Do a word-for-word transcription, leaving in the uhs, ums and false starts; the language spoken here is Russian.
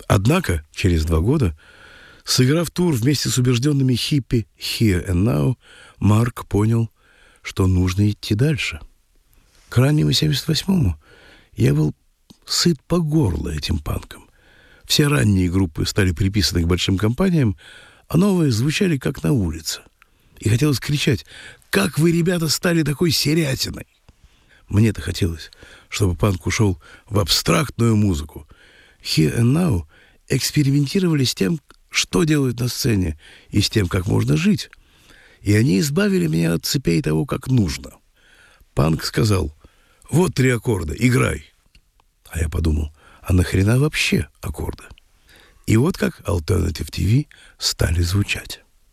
Однако через два года, сыграв тур вместе с убежденными хиппи «Here and Now», Марк понял, что нужно идти дальше. К раннему семьдесят восьмому я был сыт по горло этим панком. Все ранние группы стали приписаны к большим компаниям, а новые звучали как на улице. И хотелось кричать: «Как вы, ребята, стали такой серятиной!» Мне-то хотелось, чтобы панк ушел в абстрактную музыку. Here and Now экспериментировали с тем, что делают на сцене, и с тем, как можно жить. И они избавили меня от цепей того, как нужно. Панк сказал: «Вот три аккорда, играй». А я подумал: а нахрена вообще аккорды? И вот как Alternative ти ви стали звучать.